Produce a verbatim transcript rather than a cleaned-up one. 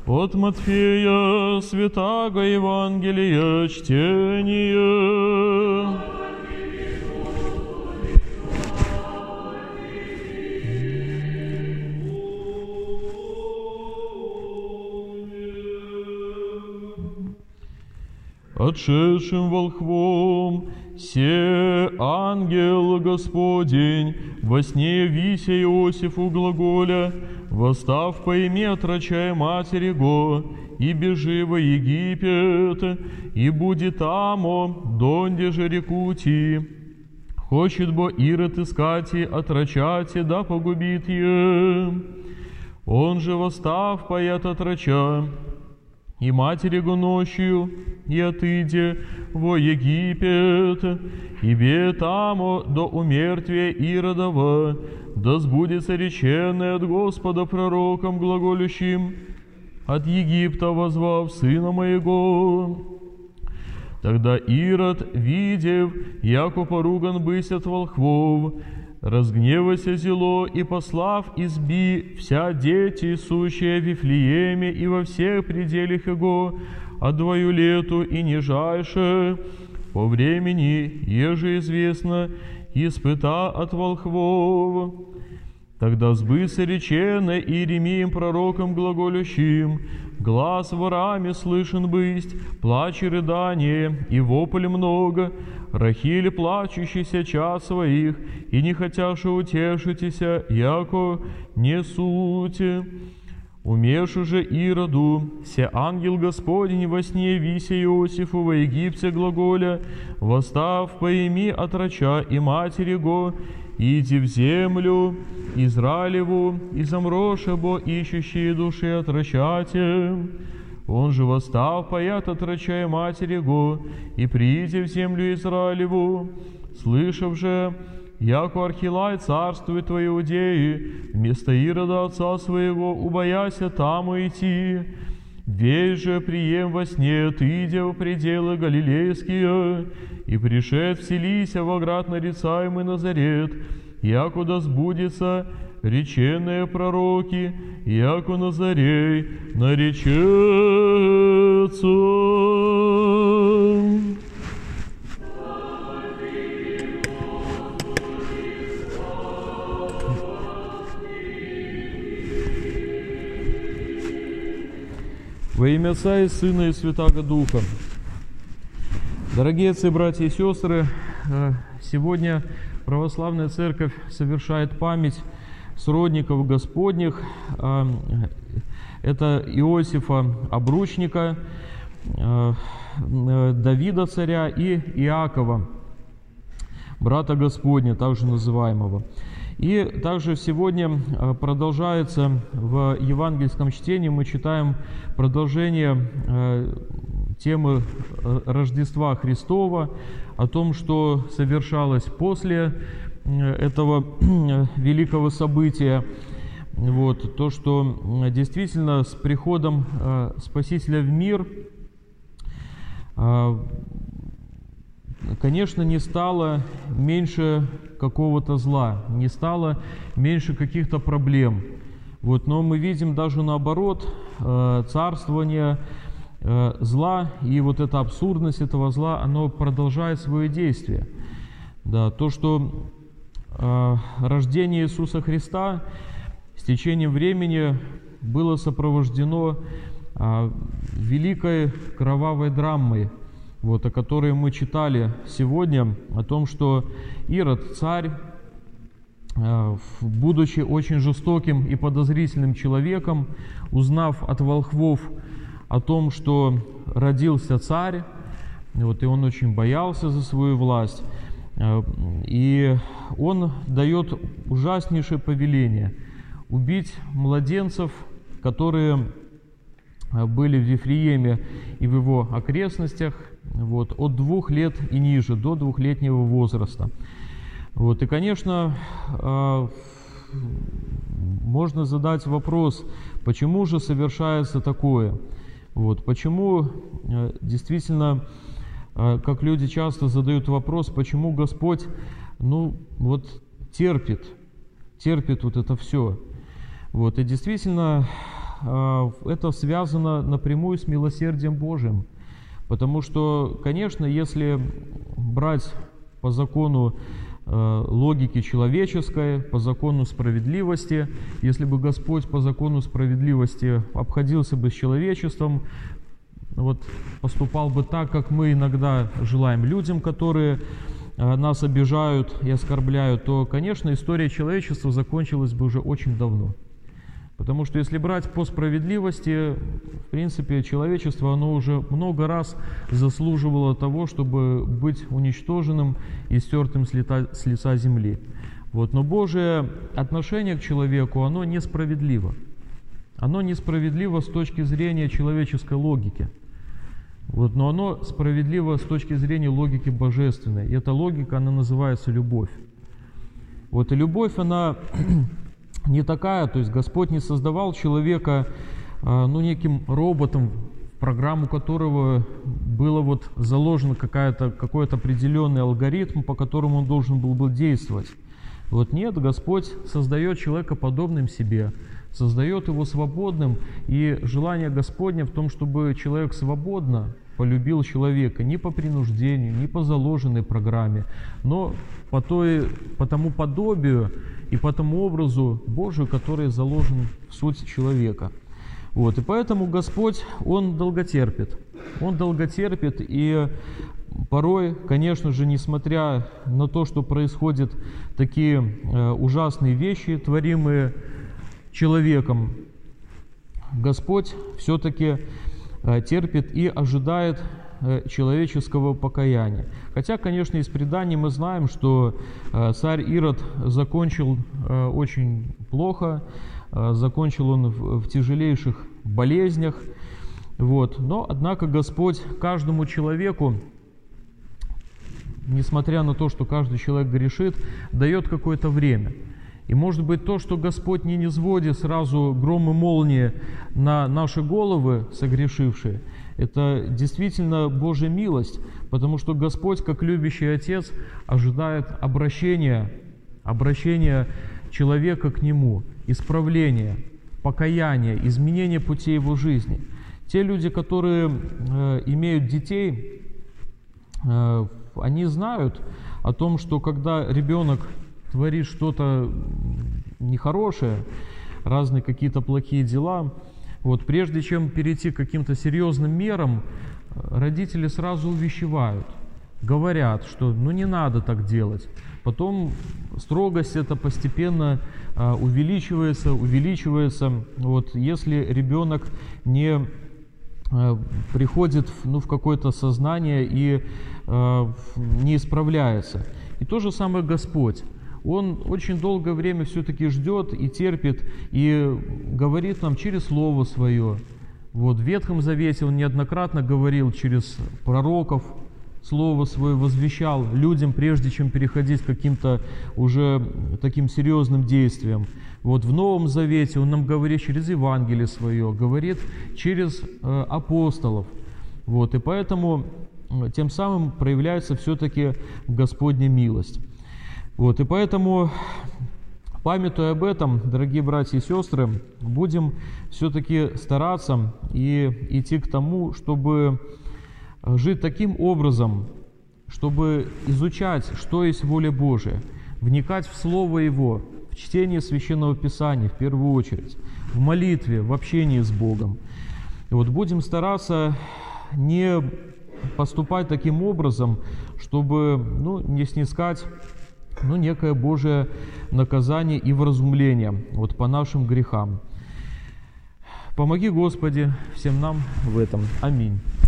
От Матфея святаго Евангелия чтение. Отшедшим волхвом се ангел Господень во сне вися Иосифу глаголя: «Восстав, пойми, отрочая матери го, и бежи во Египет, и буди тамо, донде же реку ти. Хочет бо Ирод искать и отрочать, и да погубит е. Он же, восстав, поет отроча, и матери его ночью, и отыде во Египет, и бе тамо до умертвия Иродова, да сбудется реченное от Господа пророком глаголющим: от Египта возвав сына моего». Тогда Ирод, видев, яко поруган бысь от волхвов, разгневайся зело, и послав изби вся дети, сущие в Вифлееме и во всех пределах его, от двою лету и нижайше, по времени, еже известно, испыта от волхвов. Тогда сбыся речено Иеремием пророком глаголющим: глаз ворами слышен бысть, плач и рыдание, и вопль много, Рахиль плачущийся час своих, и не хотяше утешитеся, яко не сути. Умешу же Ироду, се ангел Господень во сне вися Иосифу во Египте глаголя: восстав, пойми отроча и матери го, иди в землю Израилеву, и замроша бо ищущие души отрочате. Он же, восстав, поят отроча и матери го, и прииди в землю Израилеву. Слышав же, яко Архилай царствует в Иудеи, вместо Ирода отца своего, убояся там идти. Весь же прием во сне, ты иди в пределы Галилейские, и пришед вселися во град нарицаемый Назарет, якуда сбудется реченные пророки, яко Назарей наречется. Во имя Отца и Сына и Святаго Духа. Дорогие отцы, братья и сестры, сегодня Православная Церковь совершает память сродников Господних. Это Иосифа Обручника, Давида царя и Иакова, брата Господня, также называемого. И также сегодня продолжается в евангельском чтении, мы читаем продолжение темы Рождества Христова, о том, что совершалось после этого великого события. Вот, то, что действительно с приходом Спасителя в мир, конечно, не стало меньше какого-то зла, не стало меньше каких-то проблем. Вот, но мы видим даже наоборот, царствование зла и вот эта абсурдность этого зла, оно продолжает свое действие. Да, то, что рождение Иисуса Христа с течением времени было сопровождено великой кровавой драмой, вот, о которой мы читали сегодня, о том, что Ирод, царь, будучи очень жестоким и подозрительным человеком, узнав от волхвов о том, что родился царь, вот, и он очень боялся за свою власть, и он дает ужаснейшее повеление убить младенцев, которые были в Вифлееме и в его окрестностях, вот, от двух лет и ниже, до двухлетнего возраста. Вот, и, конечно, можно задать вопрос, почему же совершается такое? Вот, почему действительно, как люди часто задают вопрос, почему Господь, ну, вот, терпит, терпит вот это все. Вот, и действительно, это связано напрямую с милосердием Божиим. Потому что, конечно, если брать по закону логики человеческой, по закону справедливости, если бы Господь по закону справедливости обходился бы с человечеством, вот поступал бы так, как мы иногда желаем людям, которые нас обижают и оскорбляют, то, конечно, история человечества закончилась бы уже очень давно. Потому что если брать по справедливости, в принципе, человечество, оно уже много раз заслуживало того, чтобы быть уничтоженным и стертым с лица, с лица земли. Вот. Но Божие отношение к человеку, оно несправедливо. Оно несправедливо с точки зрения человеческой логики. Вот. Но оно справедливо с точки зрения логики божественной. И эта логика, она называется любовь. Вот. И любовь, она... не такая, то есть Господь не создавал человека ну, неким роботом, в программу которого было вот заложено какая-то, какой-то определенный алгоритм, по которому он должен был бы действовать. Вот нет, Господь создает человека подобным себе, создает его свободным, и желание Господне в том, чтобы человек свободно полюбил человека, не по принуждению, не по заложенной программе, но по, той, по тому подобию и по тому образу Божию, который заложен в суть человека. Вот. И поэтому Господь, Он долготерпит. Он долготерпит, и порой, конечно же, несмотря на то, что происходят такие э, ужасные вещи, творимые человеком, Господь все-таки э, терпит и ожидает э, человеческого покаяния. Хотя, конечно, из преданий мы знаем, что э, царь Ирод закончил э, очень плохо, э, закончил он в, в тяжелейших болезнях. Вот. Но, однако, Господь каждому человеку, несмотря на то, что каждый человек грешит, дает какое-то время. И может быть то, что Господь не низводит сразу гром и молнии на наши головы согрешившие, это действительно Божья милость, потому что Господь, как любящий Отец, ожидает обращения, обращения человека к Нему, исправления, покаяния, изменения путей его жизни. Те люди, которые э, имеют детей, э, они знают о том, что когда ребенок творит что-то нехорошее, разные какие-то плохие дела, вот, прежде чем перейти к каким-то серьезным мерам, родители сразу увещевают, говорят, что ну не надо так делать. Потом строгость эта постепенно а, увеличивается, увеличивается. Вот, если ребенок не а, приходит ну, в какое-то сознание и а, не исправляется. И то же самое Господь. Он очень долгое время все-таки ждет и терпит, и говорит нам через Слово Свое. Вот, в Ветхом Завете Он неоднократно говорил через пророков, Слово Свое возвещал людям, прежде чем переходить к каким-то уже таким серьезным действиям. Вот, в Новом Завете Он нам говорит через Евангелие Свое, говорит через э, апостолов. Вот, и поэтому тем самым проявляется все-таки Господня милость. Вот, и поэтому, памятуя об этом, дорогие братья и сестры, будем все-таки стараться и идти к тому, чтобы жить таким образом, чтобы изучать, что есть воля Божия, вникать в Слово Его, в чтение Священного Писания в первую очередь, в молитве, в общении с Богом. И вот будем стараться не поступать таким образом, чтобы ну, не снискать ну, некое Божие наказание и вразумление вот, по нашим грехам. Помоги, Господи, всем нам в этом. Аминь.